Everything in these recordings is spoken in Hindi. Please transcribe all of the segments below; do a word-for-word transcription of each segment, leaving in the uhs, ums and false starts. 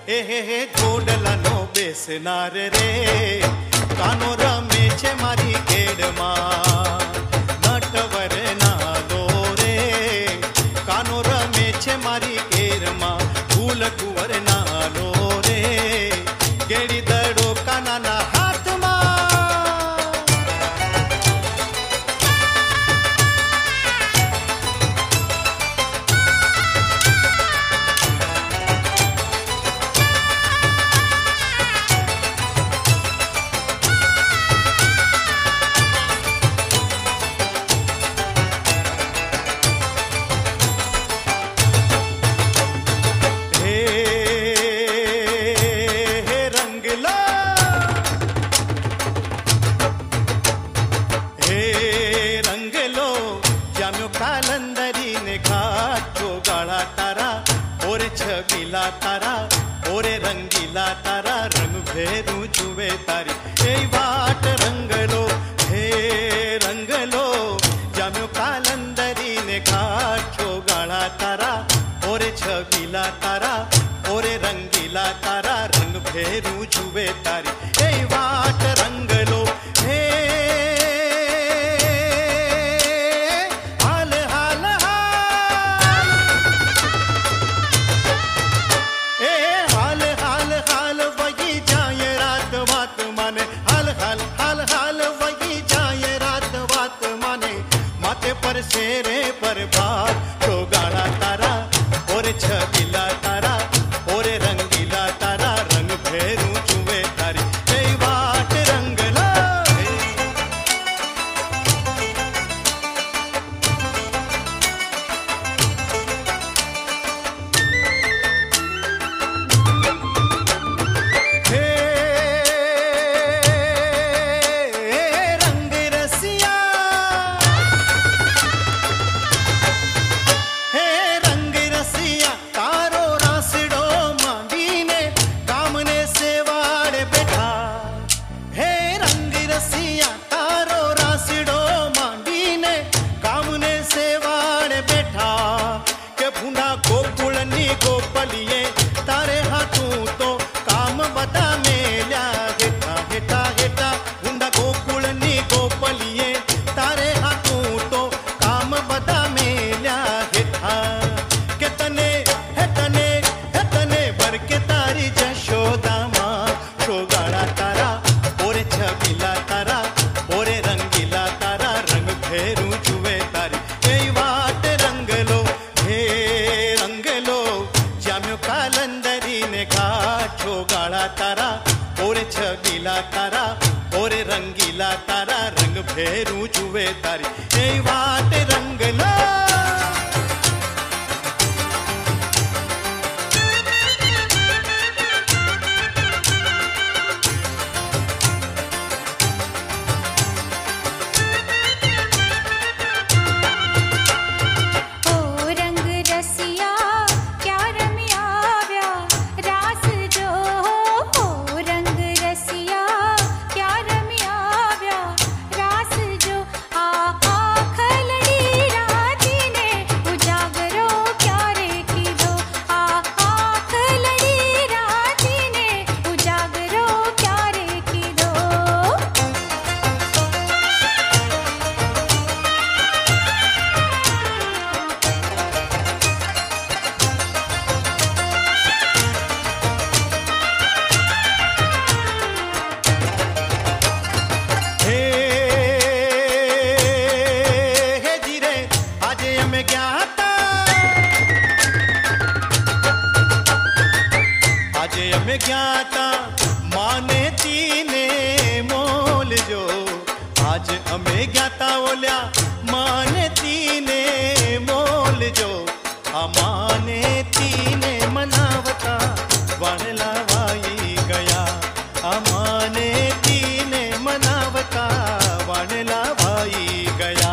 ए हे हे गोडलानो बेसनार रे कानो रमे छे मारी केडમાં नटवर नालो रे कानो रमे छे मारी केरमा फूल कुंवर नालो रे गेड़ी दड़ो कानाना हाथમાં तारा ओरे रंगीला तारा रंग भेरू जुवे तारी ए वाट रंगलो हे रंगलो जाम्यो कालंदरी ने खाचो गाळा तारा ओरे छबीला तारा ओरे रंगीला तारा रंग भेरू जुवे तारी ए वाट रंगलो हे पर शेरे पर बात तो गाड़ा तारा और छबीला तारा और रंगीला तारा रंग भेरू चुवे तारी ए वाट रंगला हे रंग रसिया गोपलिए तारे हाथों तो काम बता मेल्या हेटा हेटा हेटा हुंडा गोकुलनी गोपलिए तारे हाथों तो काम बता मेल्या हेटा के तने हेतने हेतने बर के तारी जशोदा मां शोगाड़ा तारा ओरे छबीला तारा ओरे रंगीला तारा रंग भेरू जुवे तारी ए वाट रंगलो हे रंगलो जाम्यो कालंदरी ने खाचो गाड़ा तारा ओरे छबीला तारा ओरे रंगीला तारा रंग भेरू जुवे तारी ए वाट रंगला में ज्ञाता माने तीने मोल जो आज हमें ज्ञाता ओल्या माने तीने मोल जो अमाने तीने मनावता वाणला वाई गया अमाने तीने मनावता वाणला वाई गया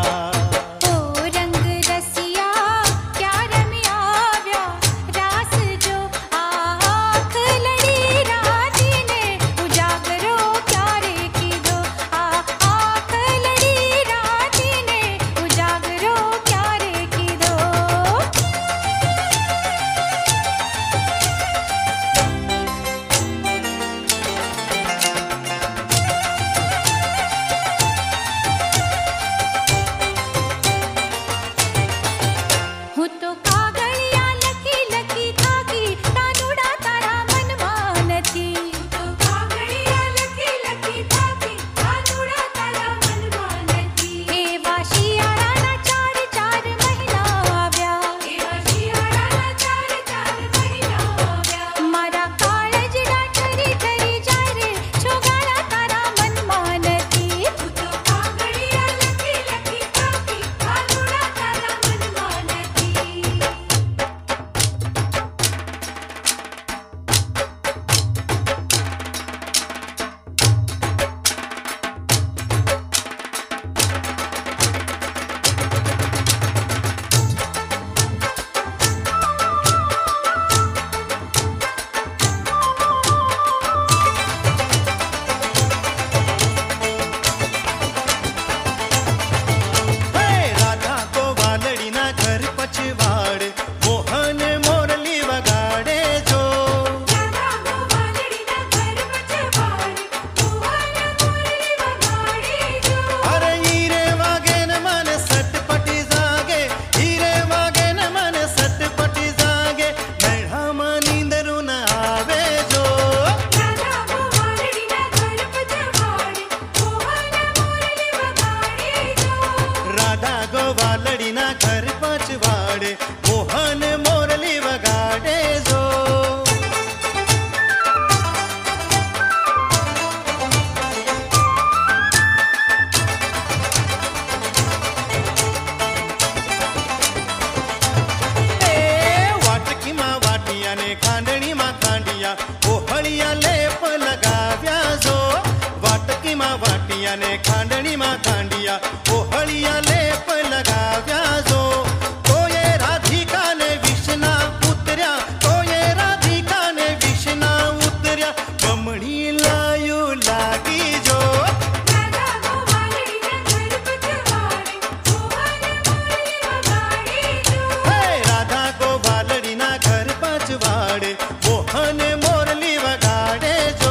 वालडीना घर पचवाडे मोहन मोरली वगाडे जो वाटकी मा वाटिया ने खांडणी मा खांडिया ओहळिया लेप लगाव्या जो वाटकी मा वाटिया ने खांडणी मा खांडिया ओहळिया लेप लगाव्या जो तो ये राधिका ने विष्णा उतर्या तो ये राधिका ने विष्णा उतर्या बमणी लायू लागी जो राधा को वालडीना घर पचवाडे मोहन मोरली वगाडे जो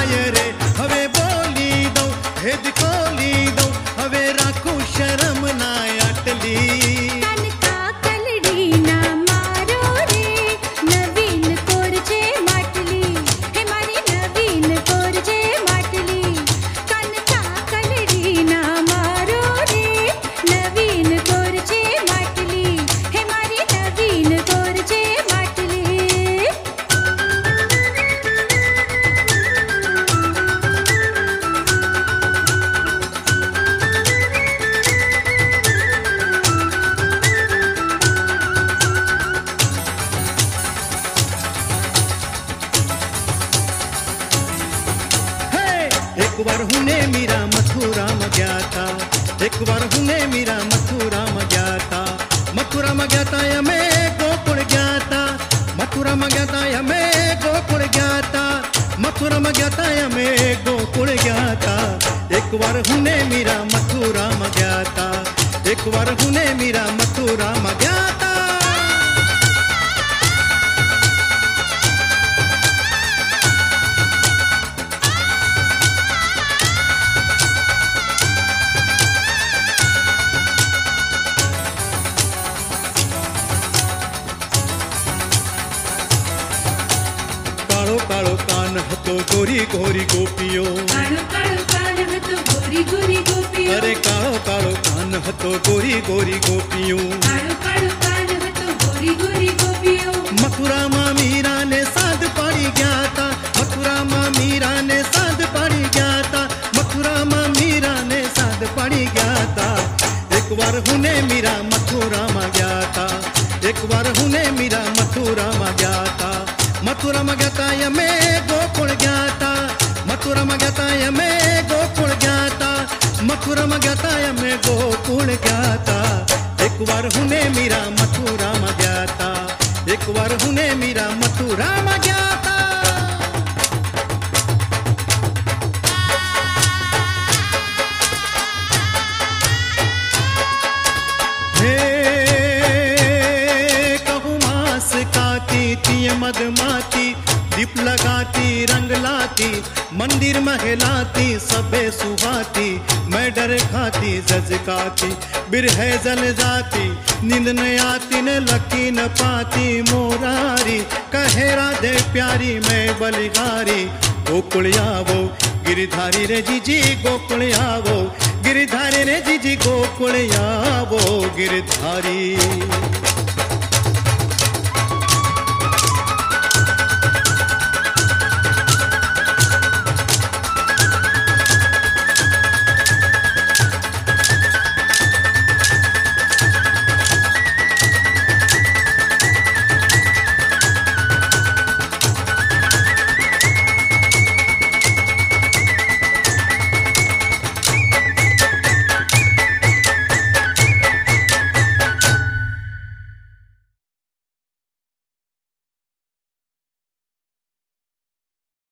भेद खोली दो हवे राखू शर्म ना एक बार हुने मीरा मथुरा में गया था, मथुरा में गया था यमे गोकुल गया था, मथुरा में गया था यमे गोकुल गया था, मथुरा में गया था यमे गोकुल गया था। एक बार हुने मीरा मथुरा में गया था, एक बार हुने मीरा मथुरा में गया था। कालो कालो कान हतो गोरी गोरी गोपियों, कालो कालो कान हतो गोरी गोरी गोपियों, अरे कालो कालो कान हतो गोरी गोरी गोपियों, कालो कालो कान हतो गोरी गोरी गोपियों। मथुरा मां मीरा ने साध पाड़ी गया था, मथुरा मां मीरा ने साध पाड़ी गया था, मथुरा मां मीरा ने साध पाड़ी गया था। एक बार हुने मीरा मथुरा में गया था, एक बार हुने मीरा मथुरा में गया था, मथुरा में गया था यमे गोकुल गया था, मथुरा में गया था यमे गोकुल गया था, मथुरा में गया था यमे गोकुल गया था। एक बार हुने मीरा मथुरा में गया था, एक बार हुने मीरा मथुरा में गया था। मदमाती दीप लगाती रंग लाती, मंदिर महलाती सबे सुहाती, मैं डर खाती जजकाती, बिरहे जल जाती, नींद न आती न लकी न पाती, मोरारी कहे राधे प्यारी मैं बलिहारी। गोकुल आवो गिरधारी रे जीजी गोकुल आवो, गिरधारी रे जीजी गोकुल आवो गिरधारी।